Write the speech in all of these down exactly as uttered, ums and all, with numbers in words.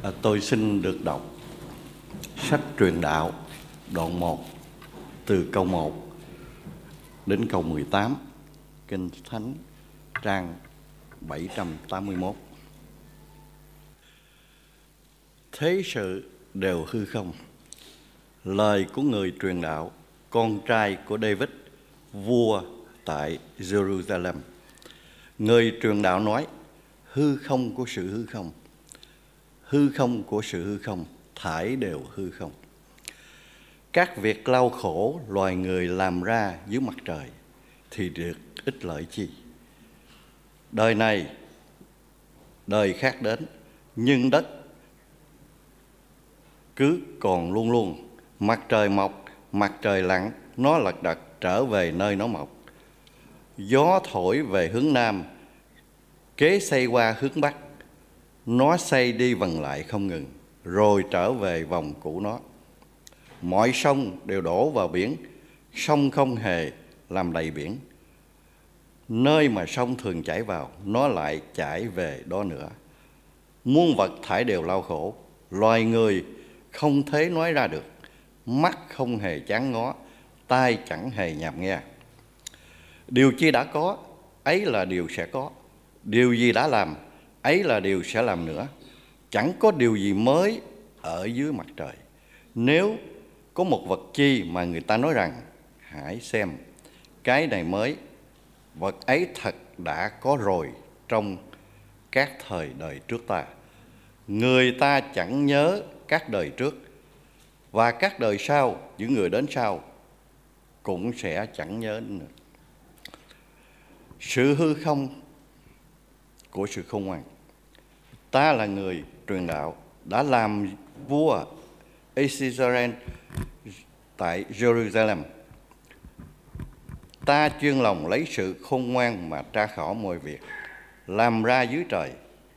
À, tôi xin được đọc sách Truyền Đạo đoạn một từ câu một đến câu mười tám, Kinh Thánh trang bảy trăm tám mươi mốt. Thế sự đều hư không. Lời của người truyền đạo, con trai của David, vua tại Jerusalem. Người truyền đạo nói: hư không của sự hư không, hư không của sự hư không, thảy đều hư không. Các việc đau khổ loài người làm ra dưới mặt trời thì được ích lợi chi? Đời này, đời khác đến, nhưng đất cứ còn luôn luôn. Mặt trời mọc, mặt trời lặn, nó lật đật trở về nơi nó mọc. Gió thổi về hướng nam, kế xây qua hướng bắc, nó xây đi vần lại không ngừng, rồi trở về vòng cũ nó. Mọi sông đều đổ vào biển, sông không hề làm đầy biển. Nơi mà sông thường chảy vào, nó lại chảy về đó nữa. Muôn vật thảy đều đau khổ, loài người không thể nói ra được, mắt không hề chán ngó, tai chẳng hề nhàm nghe. Điều chi đã có, ấy là điều sẽ có; điều gì đã làm, ấy là điều sẽ làm nữa. Chẳng có điều gì mới ở dưới mặt trời. Nếu có một vật chi mà người ta nói rằng: hãy xem, cái này mới, vật ấy thật đã có rồi trong các thời đời trước ta. Người ta chẳng nhớ các đời trước, và các đời sau, những người đến sau cũng sẽ chẳng nhớ nữa. Sự hư không của sự khôn ngoan. Ta là người truyền đạo, đã làm vua Israel tại Jerusalem. Ta chuyên lòng lấy sự khôn ngoan mà tra khảo mọi việc làm ra dưới trời.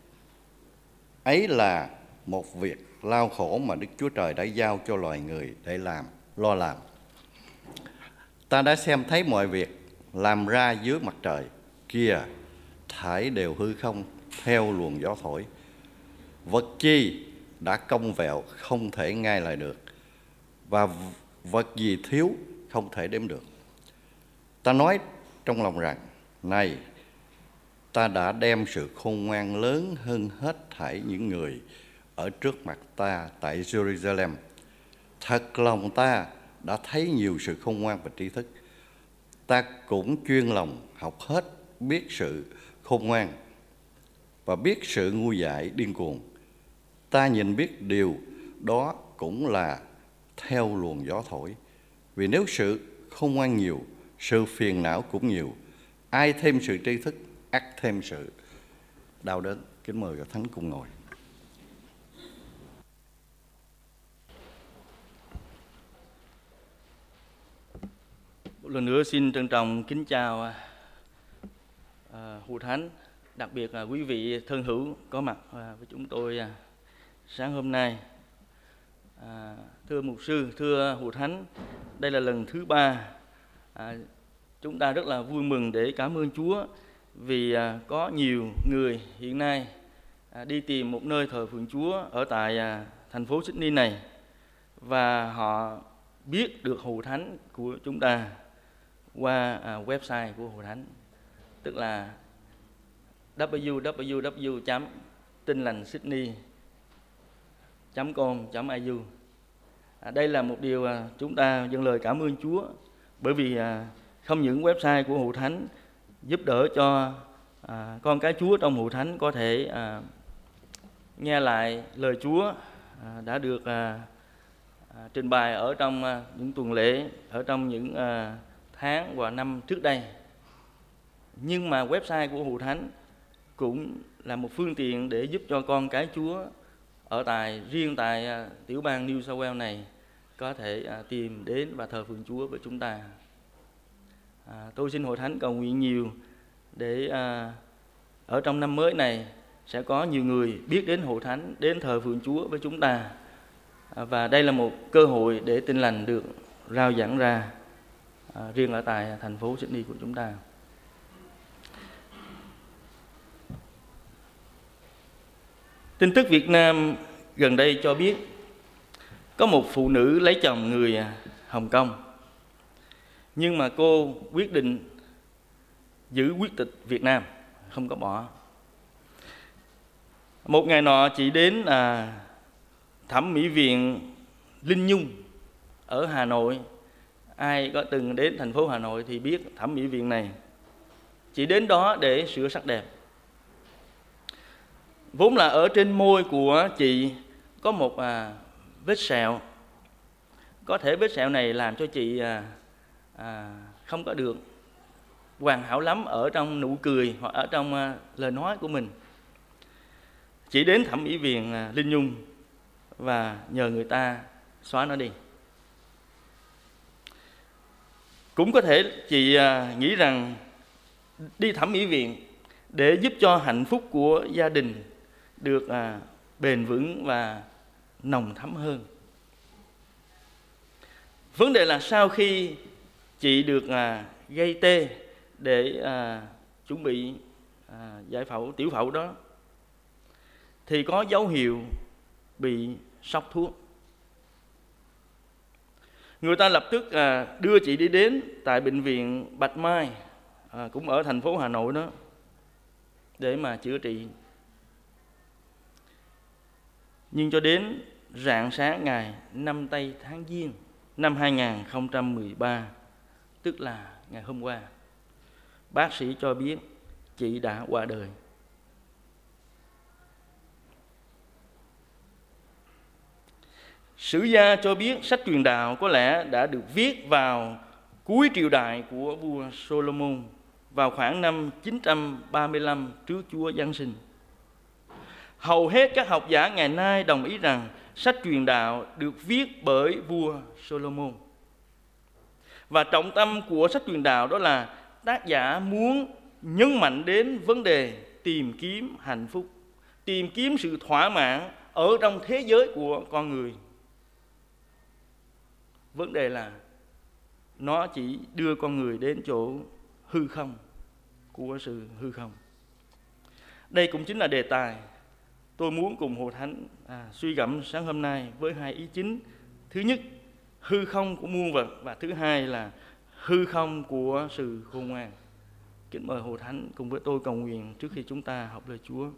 Ấy là một việc lao khổ mà Đức Chúa Trời đã giao cho loài người để làm, lo làm. Ta đã xem thấy mọi việc làm ra dưới mặt trời kia, thảy đều hư không, theo luồng gió thổi. Vật chi đã cong vẹo không thể ngay lại được, và vật gì thiếu không thể đếm được. Ta nói trong lòng rằng: này, ta đã đem sự khôn ngoan lớn hơn hết thảy những người ở trước mặt ta tại Jerusalem. Thật lòng ta đã thấy nhiều sự khôn ngoan và tri thức. Ta cũng chuyên lòng học hết biết sự khôn ngoan và biết sự ngu dại điên cuồng. Ta nhìn biết điều đó cũng là theo luồng gió thổi. Vì nếu sự khôn ngoan nhiều, sự phiền não cũng nhiều. Ai thêm sự tri thức, ắt thêm sự đau đớn. Kính mời các thánh cùng ngồi. Một lần nữa xin trân trọng kính chào à, Hữu Thánh, đặc biệt là quý vị thân hữu có mặt à, với chúng tôi à, sáng hôm nay. À, thưa mục sư, thưa Hữu Thánh, đây là lần thứ ba à, chúng ta rất là vui mừng để cảm ơn Chúa vì à, có nhiều người hiện nay à, đi tìm một nơi thờ phượng Chúa ở tại à, thành phố Sydney này, và họ biết được Hữu Thánh của chúng ta qua à, website của Hữu Thánh, tức là w w w chấm tin lành sydney chấm com chấm i u. À, đây là một điều à, chúng ta dâng lời cảm ơn Chúa, bởi vì à, không những website của Hữu Thánh giúp đỡ cho à, con cái Chúa trong Hữu Thánh có thể à, nghe lại lời Chúa à, đã được à, à, trình bày ở trong à, những tuần lễ, ở trong những à, tháng và năm trước đây, nhưng mà website của Hữu Thánh cũng là một phương tiện để giúp cho con cái Chúa ở tại riêng tại à, tiểu bang New South Wales này có thể à, tìm đến và thờ phượng Chúa với chúng ta. À, tôi xin Hội Thánh cầu nguyện nhiều để à, ở trong năm mới này sẽ có nhiều người biết đến Hội Thánh, đến thờ phượng Chúa với chúng ta. À, và đây là một cơ hội để tin lành được rao giảng ra à, riêng ở tại thành phố Sydney của chúng ta. Tin tức Việt Nam gần đây cho biết có một phụ nữ lấy chồng người Hồng Kông, nhưng mà cô quyết định giữ quốc tịch Việt Nam, không có bỏ. Một ngày nọ chị đến à, thẩm mỹ viện Linh Nhung ở Hà Nội. Ai có từng đến thành phố Hà Nội thì biết thẩm mỹ viện này. Chị đến đó để sửa sắc đẹp. Vốn là ở trên môi của chị có một à, vết sẹo. Có thể vết sẹo này làm cho chị à, à, không có được hoàn hảo lắm ở trong nụ cười hoặc ở trong à, lời nói của mình. Chị đến thẩm mỹ viện à, Linh Nhung và nhờ người ta xóa nó đi. Cũng có thể chị à, nghĩ rằng đi thẩm mỹ viện để giúp cho hạnh phúc của gia đình được à, bền vững và nồng thắm hơn. Vấn đề là sau khi chị được à, gây tê để à, chuẩn bị à, giải phẫu, tiểu phẫu đó, thì có dấu hiệu bị sốc thuốc. Người ta lập tức à, đưa chị đi đến tại bệnh viện Bạch Mai, à, cũng ở thành phố Hà Nội đó, để mà chữa trị. Nhưng cho đến rạng sáng ngày năm tây tháng Giêng năm hai nghìn không trăm mười ba, tức là ngày hôm qua, bác sĩ cho biết chị đã qua đời. Sử gia cho biết sách truyền đạo có lẽ đã được viết vào cuối triều đại của vua Solomon vào khoảng năm chín trăm ba mươi lăm trước Chúa Giáng sinh. Hầu hết các học giả ngày nay đồng ý rằng sách truyền đạo được viết bởi vua Solomon. Và trọng tâm của sách truyền đạo đó là tác giả muốn nhấn mạnh đến vấn đề tìm kiếm hạnh phúc, tìm kiếm sự thỏa mãn ở trong thế giới của con người. Vấn đề là nó chỉ đưa con người đến chỗ hư không của sự hư không. Đây cũng chính là đề tài tôi muốn cùng Hội Thánh à, suy gẫm sáng hôm nay với hai ý chính. Thứ nhất, hư không của muôn vật, và thứ hai là hư không của sự khôn ngoan. Kính mời Hội Thánh cùng với tôi cầu nguyện trước khi chúng ta học lời Chúa.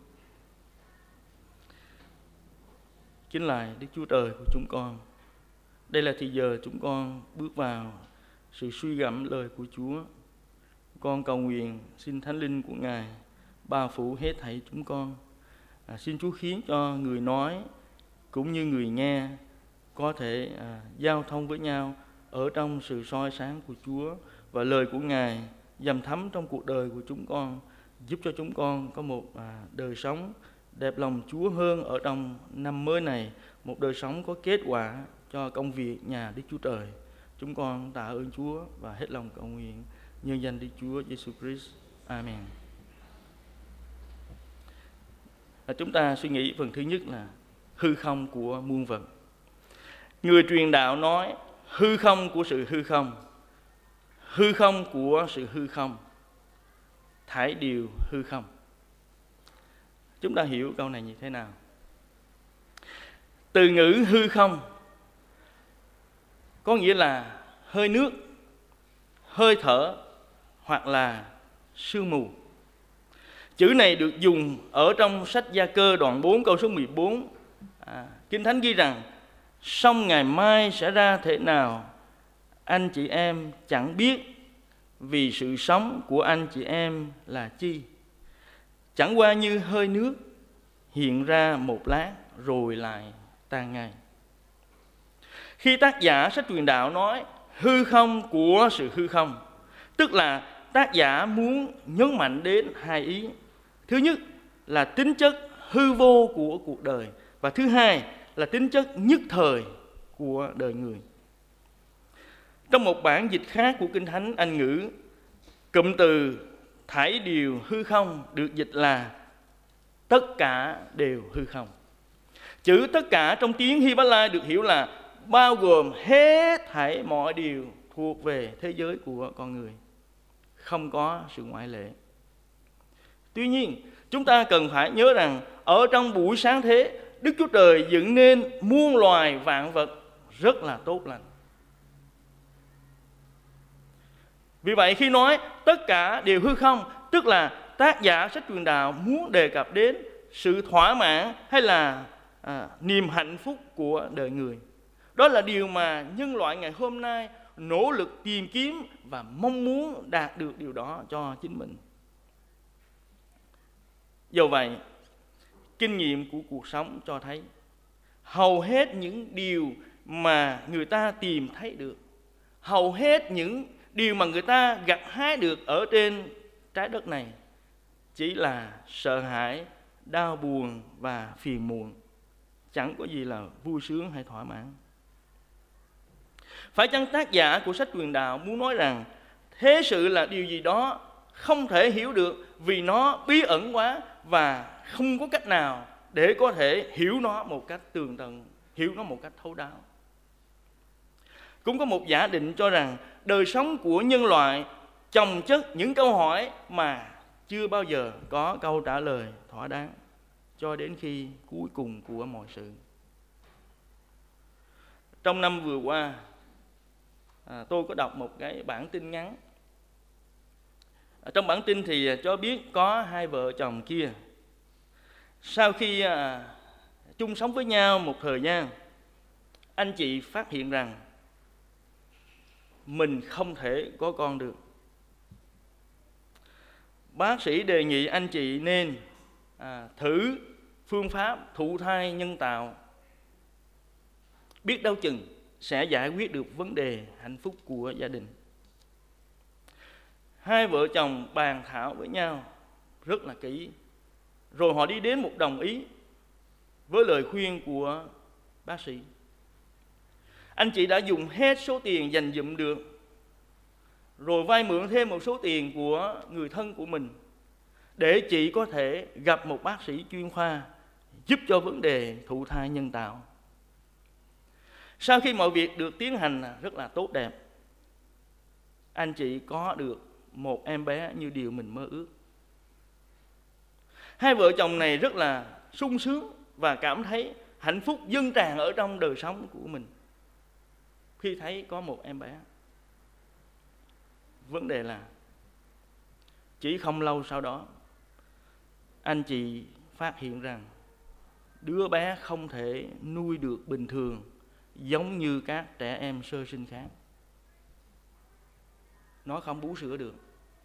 Kính lạy Đức Chúa Trời của chúng con, đây là thì giờ chúng con bước vào sự suy gẫm lời của Chúa. Con cầu nguyện xin Thánh Linh của Ngài bao phủ hết thảy chúng con. À, xin Chúa khiến cho người nói cũng như người nghe có thể à, giao thông với nhau ở trong sự soi sáng của Chúa, và lời của Ngài dầm thấm trong cuộc đời của chúng con, giúp cho chúng con có một à, đời sống đẹp lòng Chúa hơn ở trong năm mới này, một đời sống có kết quả cho công việc nhà Đức Chúa Trời. Chúng con tạ ơn Chúa và hết lòng cầu nguyện nhân danh Đức Chúa Giêsu Christ. Amen. À, chúng ta suy nghĩ phần thứ nhất là hư không của muôn vật. Người truyền đạo nói hư không của sự hư không, hư không của sự hư không, thải điều hư không. Chúng ta hiểu câu này như thế nào? Từ ngữ hư không có nghĩa là hơi nước, hơi thở hoặc là sương mù. Chữ này được dùng ở trong sách Gia Cơ đoạn bốn câu số mười bốn. À, Kinh Thánh ghi rằng song ngày mai sẽ ra thế nào anh chị em chẳng biết, vì sự sống của anh chị em là chi? Chẳng qua như hơi nước hiện ra một lát rồi lại tan ngay. Khi tác giả sách truyền đạo nói hư không của sự hư không, tức là tác giả muốn nhấn mạnh đến hai ý. Thứ nhất là tính chất hư vô của cuộc đời, và thứ hai là tính chất nhất thời của đời người. Trong một bản dịch khác của Kinh Thánh Anh ngữ, cụm từ thảy điều hư không được dịch là tất cả đều hư không. Chữ tất cả trong tiếng Hy-bá-lai được hiểu là bao gồm hết thảy mọi điều thuộc về thế giới của con người, không có sự ngoại lệ. Tuy nhiên, chúng ta cần phải nhớ rằng ở trong buổi sáng thế, Đức Chúa Trời dựng nên muôn loài vạn vật rất là tốt lành. Vì vậy khi nói tất cả đều hư không, tức là tác giả sách truyền đạo muốn đề cập đến sự thỏa mãn hay là à, niềm hạnh phúc của đời người. Đó là điều mà nhân loại ngày hôm nay nỗ lực tìm kiếm và mong muốn đạt được điều đó cho chính mình. Do vậy, kinh nghiệm của cuộc sống cho thấy hầu hết những điều mà người ta tìm thấy được, hầu hết những điều mà người ta gặt hái được ở trên trái đất này chỉ là sợ hãi, đau buồn và phiền muộn, chẳng có gì là vui sướng hay thỏa mãn. Phải chăng tác giả của sách truyền đạo muốn nói rằng thế sự là điều gì đó không thể hiểu được vì nó bí ẩn quá và không có cách nào để có thể hiểu nó một cách tường tận, hiểu nó một cách thấu đáo? Cũng có một giả định cho rằng đời sống của nhân loại chồng chất những câu hỏi mà chưa bao giờ có câu trả lời thỏa đáng cho đến khi cuối cùng của mọi sự. Trong năm vừa qua, à, tôi có đọc một cái bản tin ngắn. Trong bản tin thì cho biết có hai vợ chồng kia sau khi à, chung sống với nhau một thời gian, anh chị phát hiện rằng mình không thể có con được. Bác sĩ đề nghị anh chị nên à, thử phương pháp thụ thai nhân tạo, biết đâu chừng sẽ giải quyết được vấn đề hạnh phúc của gia đình. Hai vợ chồng bàn thảo với nhau rất là kỹ, rồi họ đi đến một đồng ý với lời khuyên của bác sĩ. Anh chị đã dùng hết số tiền dành dụm được, rồi vay mượn thêm một số tiền của người thân của mình để chị có thể gặp một bác sĩ chuyên khoa giúp cho vấn đề thụ thai nhân tạo. Sau khi mọi việc được tiến hành rất là tốt đẹp, anh chị có được một em bé như điều mình mơ ước. Hai vợ chồng này rất là sung sướng và cảm thấy hạnh phúc dâng tràn ở trong đời sống của mình khi thấy có một em bé. Vấn đề là chỉ không lâu sau đó, anh chị phát hiện rằng đứa bé không thể nuôi được bình thường giống như các trẻ em sơ sinh khác. Nó không bú sữa được.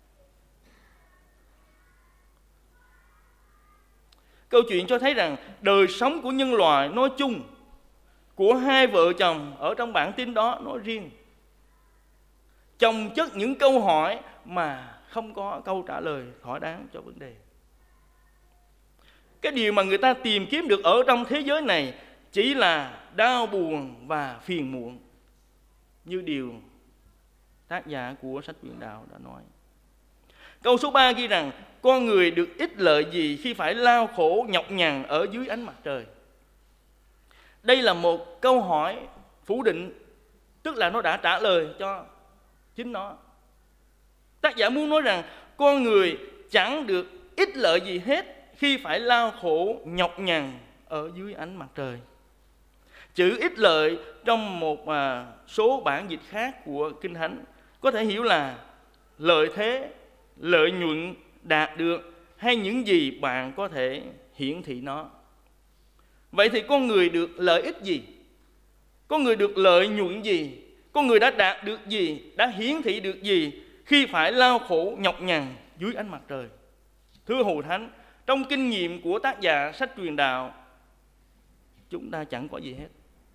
Câu chuyện cho thấy rằng đời sống của nhân loại nói chung, của hai vợ chồng ở trong bản tin đó nói riêng, chồng chất những câu hỏi mà không có câu trả lời thỏa đáng cho vấn đề. Cái điều mà người ta tìm kiếm được ở trong thế giới này chỉ là đau buồn và phiền muộn, như điều tác giả của sách truyền đạo đã nói. Câu số ba ghi rằng con người được ích lợi gì khi phải lao khổ nhọc nhằn ở dưới ánh mặt trời. Đây là một câu hỏi phủ định, tức là nó đã trả lời cho chính nó. Tác giả muốn nói rằng con người chẳng được ích lợi gì hết khi phải lao khổ nhọc nhằn ở dưới ánh mặt trời. Chữ ích lợi trong một à, số bản dịch khác của Kinh Thánh có thể hiểu là lợi thế, lợi nhuận đạt được hay những gì bạn có thể hiển thị nó. Vậy thì con người được lợi ích gì? Con người được lợi nhuận gì? Con người đã đạt được gì? Đã hiển thị được gì khi phải lao khổ nhọc nhằn dưới ánh mặt trời? Thưa Hội Thánh, trong kinh nghiệm của tác giả sách truyền đạo, chúng ta chẳng có gì hết.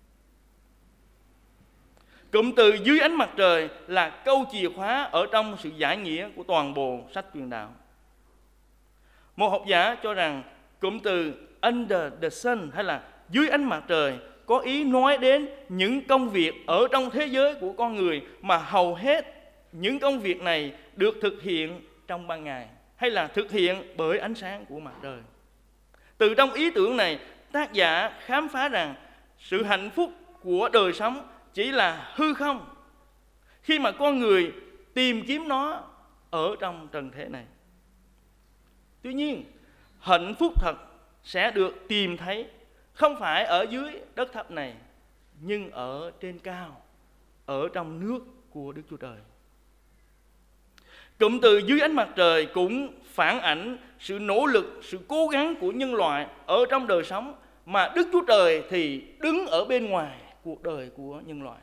Cụm từ dưới ánh mặt trời là câu chìa khóa ở trong sự giải nghĩa của toàn bộ sách truyền đạo. Một học giả cho rằng cụm từ under the sun hay là dưới ánh mặt trời có ý nói đến những công việc ở trong thế giới của con người mà hầu hết những công việc này được thực hiện trong ban ngày hay là thực hiện bởi ánh sáng của mặt trời. Từ trong ý tưởng này, tác giả khám phá rằng sự hạnh phúc của đời sống chỉ là hư không khi mà con người tìm kiếm nó ở trong trần thế này. Tuy nhiên, hạnh phúc thật sẽ được tìm thấy không phải ở dưới đất thấp này, nhưng ở trên cao, ở trong nước của Đức Chúa Trời. Cụm từ dưới ánh mặt trời cũng phản ảnh sự nỗ lực, sự cố gắng của nhân loại ở trong đời sống, mà Đức Chúa Trời thì đứng ở bên ngoài cuộc đời của nhân loại.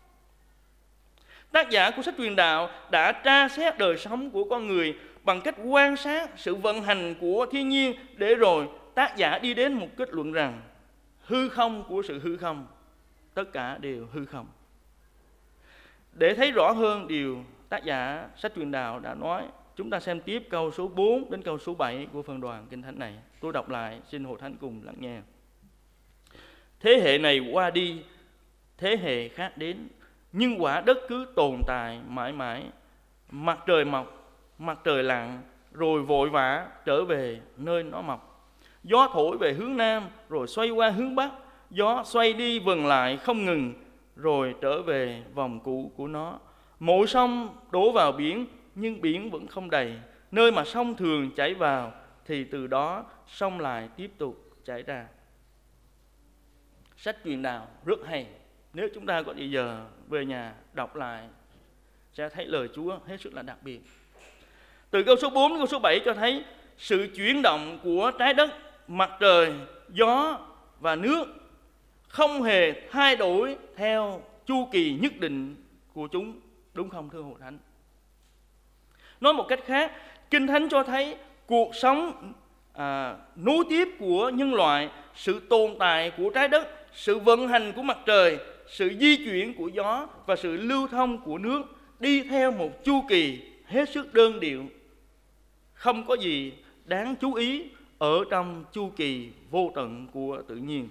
Tác giả của sách Truyền Đạo đã tra xét đời sống của con người bằng cách quan sát sự vận hành của thiên nhiên, để rồi tác giả đi đến một kết luận rằng hư không của sự hư không, tất cả đều hư không. Để thấy rõ hơn điều tác giả sách Truyền Đạo đã nói, chúng ta xem tiếp câu số bốn đến câu số bảy của phần đoạn Kinh Thánh này. Tôi đọc lại, xin Hội Thánh cùng lắng nghe. Thế hệ này qua đi, thế hệ khác đến, nhưng quả đất cứ tồn tại mãi mãi. Mặt trời mọc, mặt trời lặn, rồi vội vã trở về nơi nó mọc. Gió thổi về hướng nam, rồi xoay qua hướng bắc. Gió xoay đi vần lại không ngừng, rồi trở về vòng cũ của nó. Mỗi sông đổ vào biển, nhưng biển vẫn không đầy. Nơi mà sông thường chảy vào, thì từ đó sông lại tiếp tục chảy ra. Sách Truyền Đạo rất hay. Nếu chúng ta có thời giờ về nhà đọc lại, sẽ thấy lời Chúa hết sức là đặc biệt. Từ câu số bốn đến câu số bảy cho thấy sự chuyển động của trái đất, mặt trời, gió và nước không hề thay đổi theo chu kỳ nhất định của chúng. Đúng không thưa Hội Thánh? Nói một cách khác, Kinh Thánh cho thấy cuộc sống à, nối tiếp của nhân loại, sự tồn tại của trái đất, sự vận hành của mặt trời, sự di chuyển của gió và sự lưu thông của nước đi theo một chu kỳ hết sức đơn điệu. Không có gì đáng chú ý ở trong chu kỳ vô tận của tự nhiên.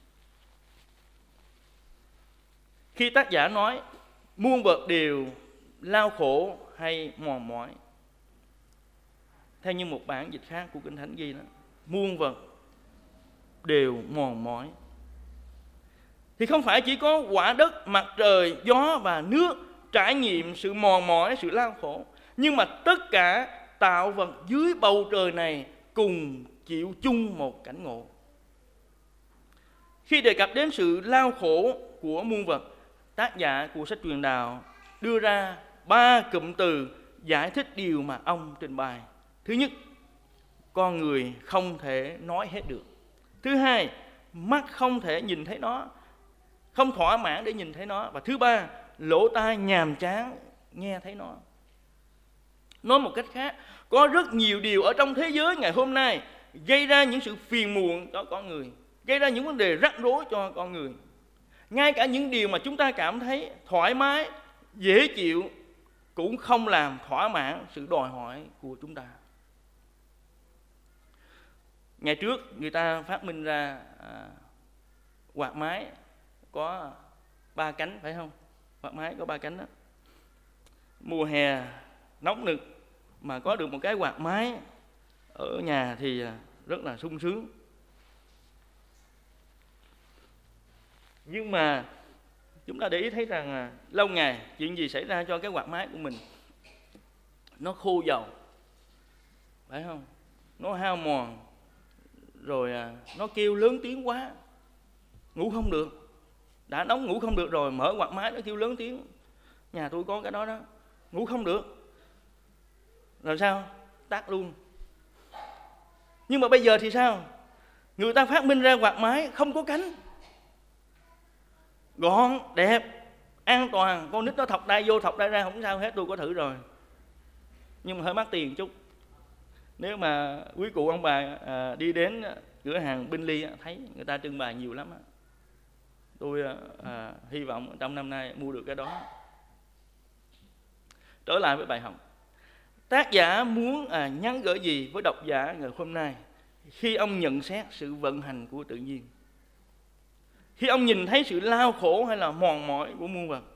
Khi tác giả nói muôn vật đều lao khổ hay mòn mỏi, theo như một bản dịch khác của Kinh Thánh ghi đó, muôn vật đều mòn mỏi, thì không phải chỉ có quả đất, mặt trời, gió và nước trải nghiệm sự mòn mỏi, sự lao khổ, nhưng mà tất cả tạo vật dưới bầu trời này cùng chịu chung một cảnh ngộ. Khi đề cập đến sự lao khổ của muôn vật, tác giả của sách Truyền Đạo đưa ra ba cụm từ giải thích điều mà ông trình bày. Thứ nhất, con người không thể nói hết được. Thứ hai, mắt không thể nhìn thấy nó, không thỏa mãn để nhìn thấy nó. Và thứ ba, lỗ tai nhàm chán nghe thấy nó. Nói một cách khác, có rất nhiều điều ở trong thế giới ngày hôm nay gây ra những sự phiền muộn cho con người, gây ra những vấn đề rắc rối cho con người. Ngay cả những điều mà chúng ta cảm thấy thoải mái, dễ chịu cũng không làm thỏa mãn sự đòi hỏi của chúng ta. Ngày trước người ta phát minh ra à, quạt máy có ba cánh, phải không? Quạt máy có ba cánh đó. Mùa hè nóng nực mà có được một cái quạt máy ở nhà thì rất là sung sướng. Nhưng mà chúng ta để ý thấy rằng à, lâu ngày chuyện gì xảy ra cho cái quạt máy của mình? Nó khô dầu, phải không? Nó hao mòn, rồi à, nó kêu lớn tiếng quá, ngủ không được. Đã nóng ngủ không được rồi, mở quạt máy nó kêu lớn tiếng. Nhà tôi có cái đó đó, ngủ không được. Rồi sao? Tắt luôn. Nhưng mà bây giờ thì sao? Người ta phát minh ra quạt máy không có cánh, gọn, đẹp, an toàn. Con nít nó thọc tay vô, thọc tay ra không sao hết, tôi có thử rồi. Nhưng mà hơi mắc tiền chút. Nếu mà quý cụ ông bà à, đi đến cửa hàng Binley thấy người ta trưng bày nhiều lắm. Tôi à, hy vọng trong năm nay mua được cái đó. Trở lại với bài học, tác giả muốn à, nhắn gửi gì với độc giả ngày hôm nay khi ông nhận xét sự vận hành của tự nhiên, khi ông nhìn thấy sự lao khổ hay là mòn mỏi của muôn vật?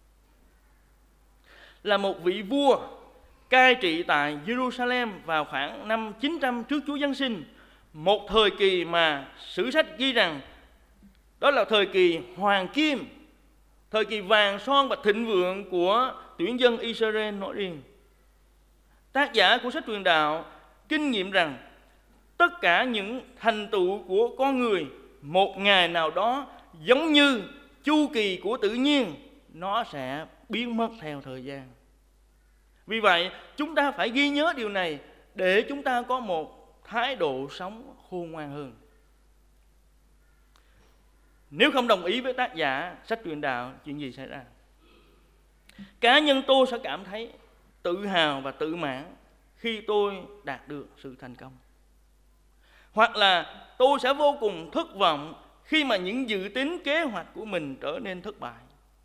Là một vị vua cai trị tại Jerusalem vào khoảng năm chín trăm trước Chúa Giáng sinh, một thời kỳ mà sử sách ghi rằng đó là thời kỳ hoàng kim, thời kỳ vàng son và thịnh vượng của tuyển dân Israel nói riêng. Tác giả của sách Truyền Đạo kinh nghiệm rằng tất cả những thành tựu của con người một ngày nào đó giống như chu kỳ của tự nhiên, nó sẽ biến mất theo thời gian. Vì vậy, chúng ta phải ghi nhớ điều này để chúng ta có một thái độ sống khôn ngoan hơn. Nếu không đồng ý với tác giả sách truyền đạo, chuyện gì xảy ra? Cá nhân tôi sẽ cảm thấy tự hào và tự mãn khi tôi đạt được sự thành công. Hoặc là tôi sẽ vô cùng thất vọng khi mà những dự tính kế hoạch của mình trở nên thất bại.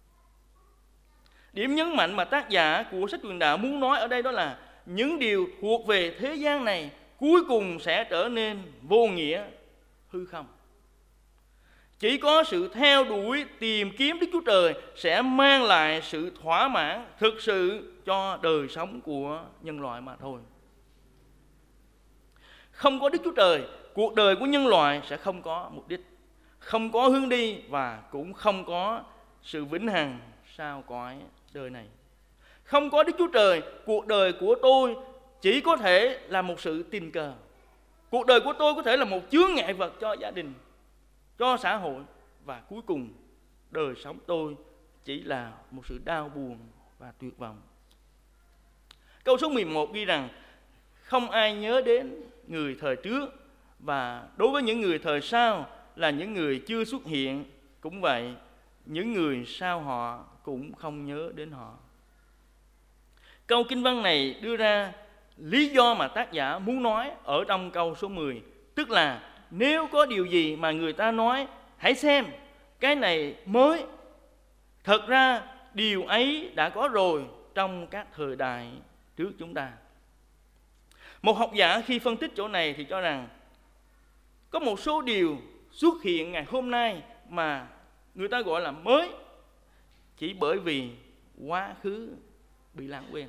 Điểm nhấn mạnh mà tác giả của sách truyền đạo muốn nói ở đây đó là những điều thuộc về thế gian này cuối cùng sẽ trở nên vô nghĩa, hư không. Chỉ có sự theo đuổi tìm kiếm Đức Chúa Trời sẽ mang lại sự thỏa mãn thực sự cho đời sống của nhân loại mà thôi. Không có Đức Chúa Trời, cuộc đời của nhân loại sẽ không có mục đích, không có hướng đi và cũng không có sự vĩnh hằng sau cõi đời này. Không có Đức Chúa Trời, cuộc đời của tôi chỉ có thể là một sự tình cờ. Cuộc đời của tôi có thể là một chướng ngại vật cho gia đình, cho xã hội, và cuối cùng đời sống tôi chỉ là một sự đau buồn và tuyệt vọng. Câu số mười một ghi rằng không ai nhớ đến người thời trước, và đối với những người thời sau là những người chưa xuất hiện, cũng vậy, những người sau họ cũng không nhớ đến họ. Câu kinh văn này đưa ra lý do mà tác giả muốn nói ở trong câu số mười, tức là nếu có điều gì mà người ta nói hãy xem cái này mới, thật ra điều ấy đã có rồi trong các thời đại trước chúng ta. Một học giả khi phân tích chỗ này thì cho rằng có một số điều xuất hiện ngày hôm nay mà người ta gọi là mới chỉ bởi vì quá khứ bị lãng quên.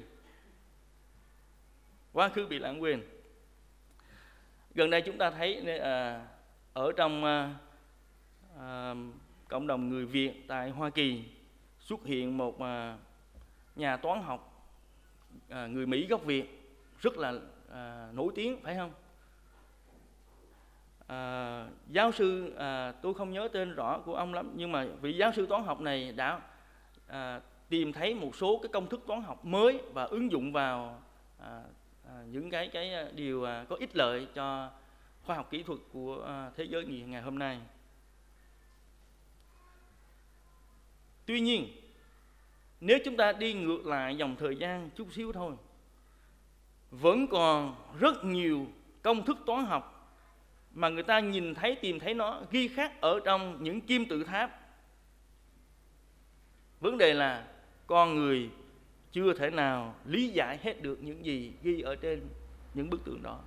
Quá khứ bị lãng quên. Gần đây chúng ta thấy à, ở trong à, à, cộng đồng người Việt tại Hoa Kỳ xuất hiện một à, nhà toán học à, người Mỹ gốc Việt rất là à, nổi tiếng, phải không? À, giáo sư à, tôi không nhớ tên rõ của ông lắm, nhưng mà vị giáo sư toán học này đã à, tìm thấy một số cái công thức toán học mới và ứng dụng vào à, à, những cái cái điều à, có ích lợi cho khoa học kỹ thuật của à, thế giới ngày hôm nay. Tuy nhiên, nếu chúng ta đi ngược lại dòng thời gian chút xíu thôi, vẫn còn rất nhiều công thức toán học mà người ta nhìn thấy, tìm thấy nó ghi khắc ở trong những kim tự tháp. Vấn đề là con người chưa thể nào lý giải hết được những gì ghi ở trên những bức tượng đó.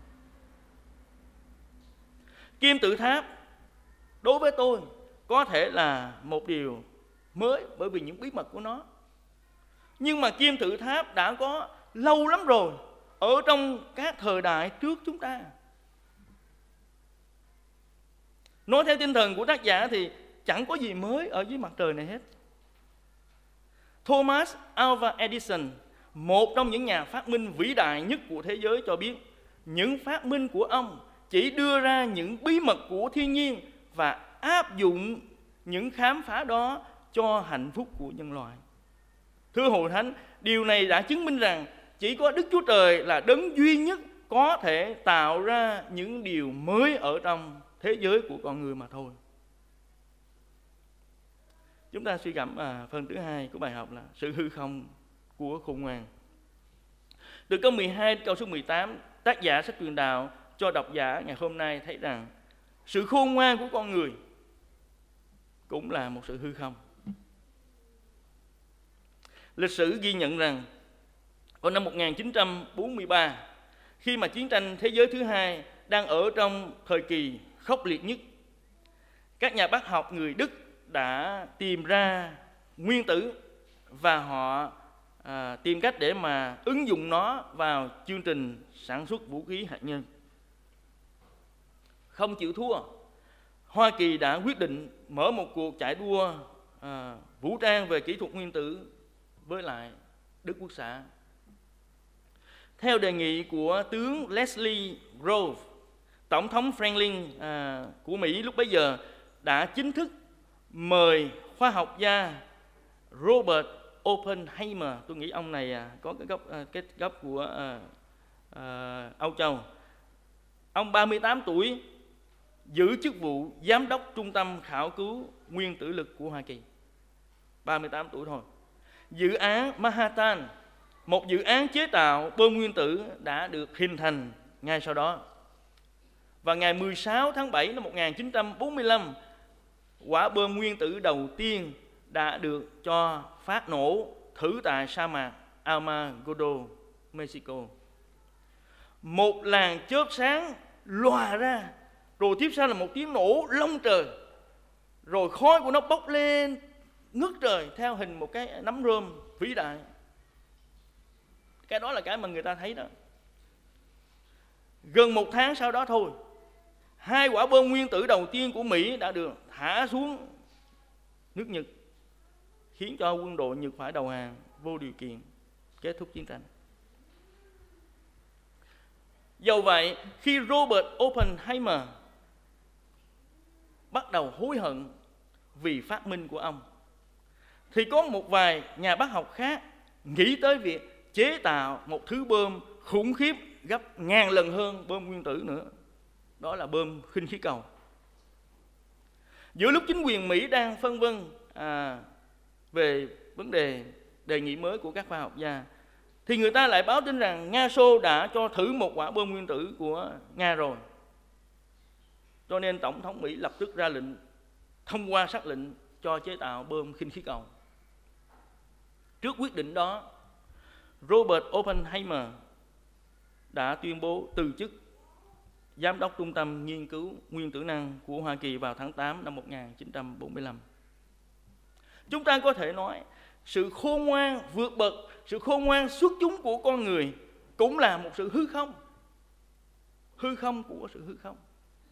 Kim tự tháp đối với tôi có thể là một điều mới bởi vì những bí mật của nó. Nhưng mà kim tự tháp đã có lâu lắm rồi ở trong các thời đại trước chúng ta. Nói theo tinh thần của tác giả thì chẳng có gì mới ở dưới mặt trời này hết. Thomas Alva Edison, một trong những nhà phát minh vĩ đại nhất của thế giới, cho biết những phát minh của ông chỉ đưa ra những bí mật của thiên nhiên và áp dụng những khám phá đó cho hạnh phúc của nhân loại. Thưa Hội Thánh, điều này đã chứng minh rằng chỉ có Đức Chúa Trời là đấng duy nhất có thể tạo ra những điều mới ở trong thế giới của con người mà thôi. Chúng ta suy gẫm à, phần thứ hai của bài học là sự hư không của khôn ngoan. Từ câu mười hai câu số mười tám, tác giả sách truyền đạo cho độc giả ngày hôm nay thấy rằng sự khôn ngoan của con người cũng là một sự hư không. Lịch sử ghi nhận rằng vào năm một nghìn chín trăm bốn mươi ba, khi mà chiến tranh thế giới thứ hai đang ở trong thời kỳ khốc liệt nhất, các nhà bác học người Đức đã tìm ra nguyên tử và họ à, tìm cách để mà ứng dụng nó vào chương trình sản xuất vũ khí hạt nhân. Không chịu thua, Hoa Kỳ đã quyết định mở một cuộc chạy đua à, vũ trang về kỹ thuật nguyên tử với lại Đức Quốc xã. Theo đề nghị của tướng Leslie Groves, Tổng thống Franklin à, của Mỹ lúc bấy giờ đã chính thức mời khoa học gia Robert Oppenheimer, tôi nghĩ ông này có cái gốc cái gốc của uh, uh, Âu Châu. Ông ba mươi tám tuổi, giữ chức vụ giám đốc trung tâm khảo cứu nguyên tử lực của Hoa Kỳ. ba mươi tám tuổi thôi. Dự án Manhattan, một dự án chế tạo bom nguyên tử, đã được hình thành ngay sau đó. Và ngày mười sáu tháng bảy năm một nghìn chín trăm bốn mươi lăm, quả bom nguyên tử đầu tiên đã được cho phát nổ thử tại sa mạc Alamogordo, Mexico. Một làn chớp sáng lòa ra, rồi tiếp sau là một tiếng nổ long trời, rồi khói của nó bốc lên ngất trời theo hình một cái nắm rơm vĩ đại. Cái đó là cái mà người ta thấy đó. Gần một tháng sau đó thôi, hai quả bom nguyên tử đầu tiên của Mỹ đã được thả xuống nước Nhật, khiến cho quân đội Nhật phải đầu hàng vô điều kiện, kết thúc chiến tranh. Dẫu vậy, khi Robert Oppenheimer bắt đầu hối hận vì phát minh của ông, thì có một vài nhà bác học khác nghĩ tới việc chế tạo một thứ bom khủng khiếp gấp ngàn lần hơn bom nguyên tử nữa. Đó là bom khinh khí cầu. Giữa lúc chính quyền Mỹ đang phân vân à, về vấn đề đề nghị mới của các khoa học gia, thì người ta lại báo tin rằng Nga Xô đã cho thử một quả bom nguyên tử của Nga rồi. Cho nên Tổng thống Mỹ lập tức ra lệnh, thông qua sắc lệnh cho chế tạo bom khinh khí cầu. Trước quyết định đó, Robert Oppenheimer đã tuyên bố từ chức giám đốc Trung tâm Nghiên cứu Nguyên tử năng của Hoa Kỳ vào tháng tám năm một nghìn chín trăm bốn mươi lăm. Chúng ta có thể nói sự khôn ngoan vượt bậc, sự khôn ngoan xuất chúng của con người cũng là một sự hư không. Hư không của sự hư không.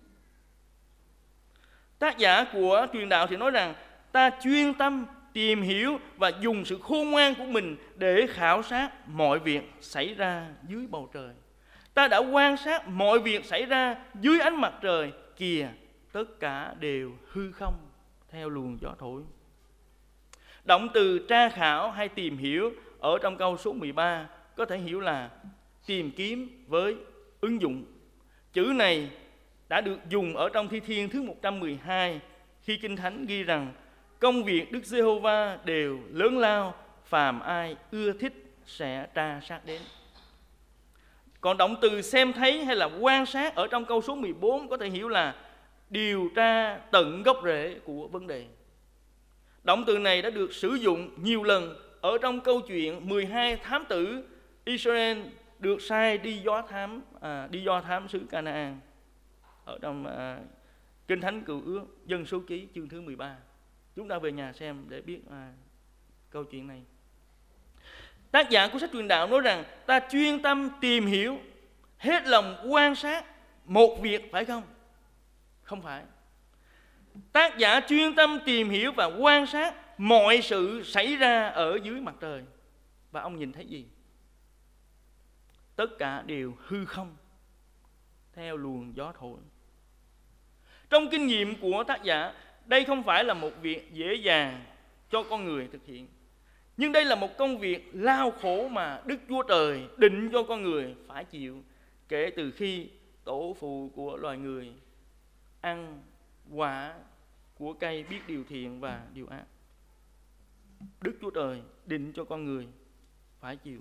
Tác giả của truyền đạo thì nói rằng ta chuyên tâm tìm hiểu và dùng sự khôn ngoan của mình để khảo sát mọi việc xảy ra dưới bầu trời. Ta đã quan sát mọi việc xảy ra dưới ánh mặt trời, kìa, tất cả đều hư không theo luồng gió thổi. Động từ tra khảo hay tìm hiểu ở trong câu số mười ba có thể hiểu là tìm kiếm với ứng dụng. Chữ này đã được dùng ở trong Thi Thiên thứ một trăm mười hai khi Kinh Thánh ghi rằng công việc Đức Giê-hô-va đều lớn lao, phàm ai ưa thích sẽ tra sát đến. Còn động từ xem thấy hay là quan sát ở trong câu số mười bốn có thể hiểu là điều tra tận gốc rễ của vấn đề. Động từ này đã được sử dụng nhiều lần ở trong câu chuyện mười hai thám tử Israel được sai đi do thám à, đi do thám xứ Canaan ở trong à, Kinh Thánh Cựu Ước, Dân Số Ký chương thứ mười ba. Chúng ta về nhà xem để biết à, câu chuyện này. Tác giả của sách truyền đạo nói rằng ta chuyên tâm tìm hiểu, hết lòng quan sát một việc, phải không? Không phải. Tác giả chuyên tâm tìm hiểu và quan sát mọi sự xảy ra ở dưới mặt trời. Và ông nhìn thấy gì? Tất cả đều hư không theo luồng gió thổi. Trong kinh nghiệm của tác giả, đây không phải là một việc dễ dàng cho con người thực hiện, nhưng đây là một công việc lao khổ mà Đức Chúa Trời định cho con người phải chịu kể từ khi tổ phụ của loài người ăn quả của cây biết điều thiện và điều ác. Đức Chúa Trời định cho con người phải chịu.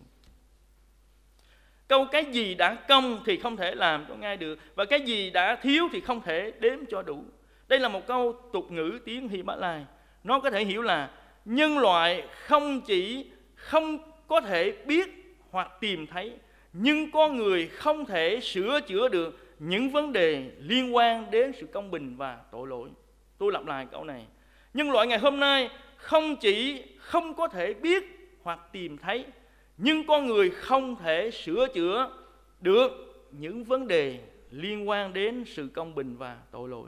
Câu cái gì đã công thì không thể làm cho ngay được, và cái gì đã thiếu thì không thể đếm cho đủ. Đây là một câu tục ngữ tiếng Hy Bát Lai. Nó có thể hiểu là nhân loại không chỉ không có thể biết hoặc tìm thấy, nhưng con người không thể sửa chữa được những vấn đề liên quan đến sự công bình và tội lỗi. Tôi lặp lại câu này. Nhân loại ngày hôm nay không chỉ không có thể biết hoặc tìm thấy, nhưng con người không thể sửa chữa được những vấn đề liên quan đến sự công bình và tội lỗi.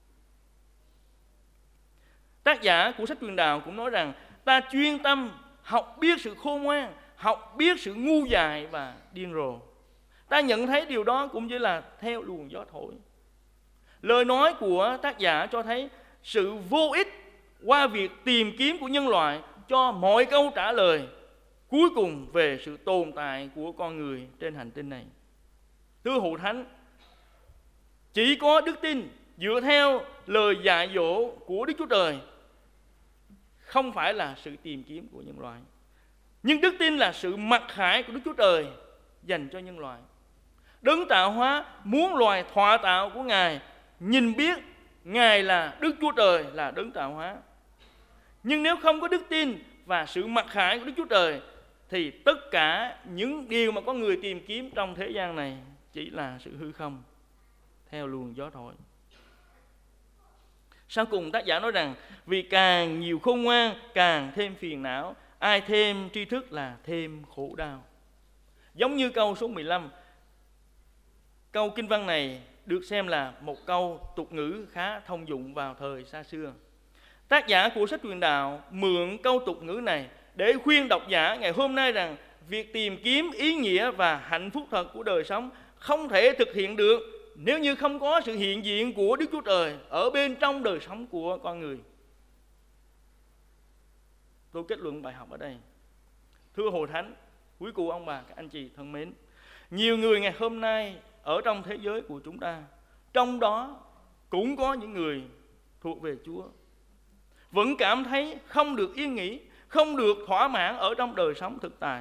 Tác giả của sách truyền đạo cũng nói rằng ta chuyên tâm học biết sự khôn ngoan, học biết sự ngu dại và điên rồ. Ta nhận thấy điều đó cũng như là theo luồng gió thổi. Lời nói của tác giả cho thấy sự vô ích qua việc tìm kiếm của nhân loại cho mọi câu trả lời cuối cùng về sự tồn tại của con người trên hành tinh này. Thưa Hội Thánh, chỉ có đức tin dựa theo lời dạy dỗ của Đức Chúa Trời không phải là sự tìm kiếm của nhân loại, nhưng đức tin là sự mặc khải của Đức Chúa Trời dành cho nhân loại. Đấng tạo hóa muốn loài thọ tạo của Ngài nhìn biết Ngài là Đức Chúa Trời, là đấng tạo hóa. Nhưng nếu không có đức tin và sự mặc khải của Đức Chúa Trời thì tất cả những điều mà con người tìm kiếm trong thế gian này chỉ là sự hư không, theo luồng gió thổi. Sau cùng tác giả nói rằng vì càng nhiều khôn ngoan càng thêm phiền não, ai thêm tri thức là thêm khổ đau. Giống như câu số mười lăm, câu kinh văn này được xem là một câu tục ngữ khá thông dụng vào thời xa xưa. Tác giả của sách Truyền Đạo mượn câu tục ngữ này để khuyên độc giả ngày hôm nay rằng việc tìm kiếm ý nghĩa và hạnh phúc thật của đời sống không thể thực hiện được nếu như không có sự hiện diện của Đức Chúa Trời ở bên trong đời sống của con người. Tôi kết luận bài học ở đây. Thưa Hội Thánh, quý cụ ông bà, các anh chị thân mến, nhiều người ngày hôm nay ở trong thế giới của chúng ta, trong đó cũng có những người thuộc về Chúa, vẫn cảm thấy không được yên nghỉ, không được thỏa mãn ở trong đời sống thực tại.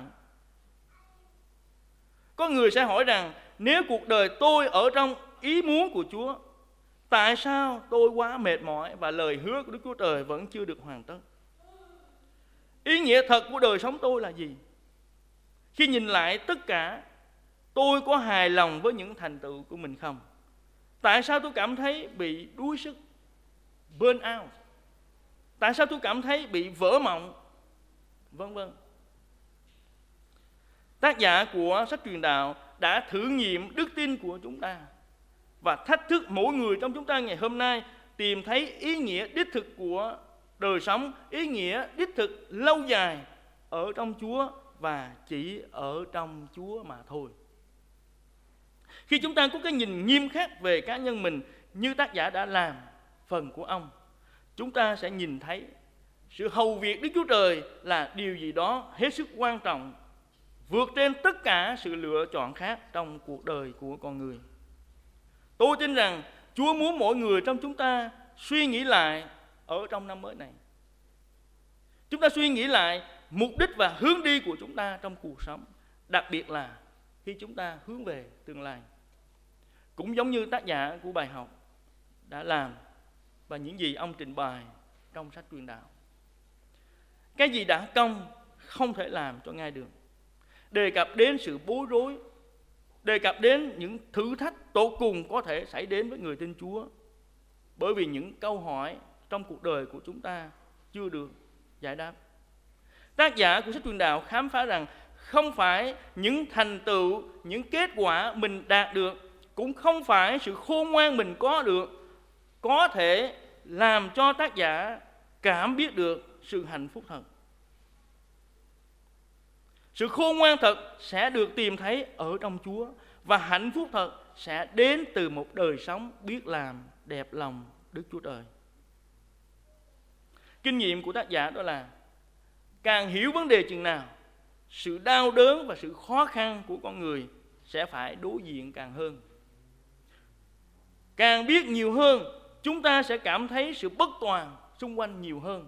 Có người sẽ hỏi rằng nếu cuộc đời tôi ở trong ý muốn của Chúa, tại sao tôi quá mệt mỏi và lời hứa của Đức Chúa Trời vẫn chưa được hoàn tất? Ý nghĩa thật của đời sống tôi là gì? Khi nhìn lại tất cả, tôi có hài lòng với những thành tựu của mình không? Tại sao tôi cảm thấy bị đuối sức, burn out? Tại sao tôi cảm thấy bị vỡ mộng? Vân vân. Tác giả của sách Truyền Đạo đã thử nghiệm đức tin của chúng ta và thách thức mỗi người trong chúng ta ngày hôm nay tìm thấy ý nghĩa đích thực của đời sống, ý nghĩa đích thực lâu dài ở trong Chúa và chỉ ở trong Chúa mà thôi. Khi chúng ta có cái nhìn nghiêm khắc về cá nhân mình như tác giả đã làm phần của ông, chúng ta sẽ nhìn thấy sự hầu việc Đức Chúa Trời là điều gì đó hết sức quan trọng, vượt trên tất cả sự lựa chọn khác trong cuộc đời của con người. Tôi tin rằng Chúa muốn mỗi người trong chúng ta suy nghĩ lại ở trong năm mới này. Chúng ta suy nghĩ lại mục đích và hướng đi của chúng ta trong cuộc sống, đặc biệt là khi chúng ta hướng về tương lai. Cũng giống như tác giả của bài học đã làm và những gì ông trình bày trong sách Truyền Đạo. Cái gì đã công không thể làm cho ngay được. Đề cập đến sự bối rối, đề cập đến những thử thách tột cùng có thể xảy đến với người tin Chúa, bởi vì những câu hỏi trong cuộc đời của chúng ta chưa được giải đáp. Tác giả của sách Truyền Đạo khám phá rằng không phải những thành tựu, những kết quả mình đạt được, cũng không phải sự khôn ngoan mình có được có thể làm cho tác giả cảm biết được sự hạnh phúc thật. Sự khôn ngoan thật sẽ được tìm thấy ở trong Chúa, và hạnh phúc thật sẽ đến từ một đời sống biết làm đẹp lòng Đức Chúa Trời. Kinh nghiệm của tác giả đó là càng hiểu vấn đề chừng nào, sự đau đớn và sự khó khăn của con người sẽ phải đối diện càng hơn. Càng biết nhiều hơn, chúng ta sẽ cảm thấy sự bất toàn xung quanh nhiều hơn.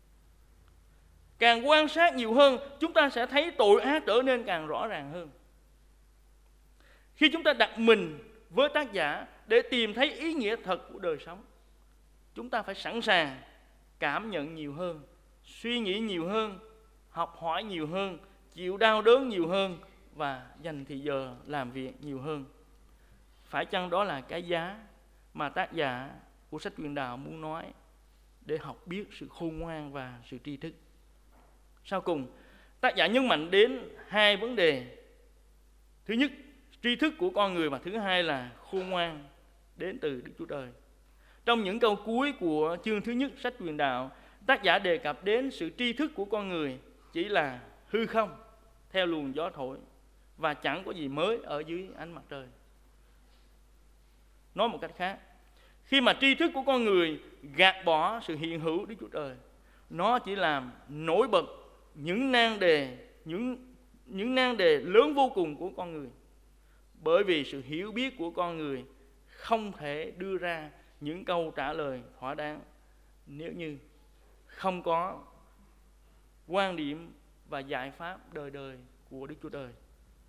Càng quan sát nhiều hơn, chúng ta sẽ thấy tội ác trở nên càng rõ ràng hơn. Khi chúng ta đặt mình với tác giả để tìm thấy ý nghĩa thật của đời sống, chúng ta phải sẵn sàng cảm nhận nhiều hơn, suy nghĩ nhiều hơn, học hỏi nhiều hơn, chịu đau đớn nhiều hơn và dành thời giờ làm việc nhiều hơn. Phải chăng đó là cái giá mà tác giả của sách Truyền Đạo muốn nói để học biết sự khôn ngoan và sự tri thức? Sau cùng, tác giả nhấn mạnh đến hai vấn đề. Thứ nhất, tri thức của con người, và thứ hai là khôn ngoan đến từ Đức Chúa Trời. Trong những câu cuối của chương thứ nhất sách Truyền Đạo, tác giả đề cập đến sự tri thức của con người chỉ là hư không, theo luồng gió thổi, và chẳng có gì mới ở dưới ánh mặt trời. Nói một cách khác, Khi mà tri thức của con người gạt bỏ sự hiện hữu Đức Chúa Trời, nó chỉ làm nổi bật những nan đề, những những nan đề lớn vô cùng của con người. Bởi vì sự hiểu biết của con người không thể đưa ra những câu trả lời thỏa đáng nếu như không có quan điểm và giải pháp đời đời của Đức Chúa Trời.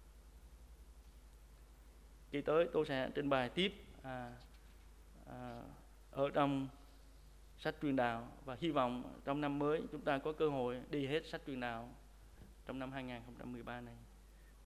Kỳ tới tôi sẽ trình bày tiếp à, à, ở trong sách truyền đạo, và hy vọng trong năm mới chúng ta có cơ hội đi hết sách truyền đạo trong năm hai không một ba này.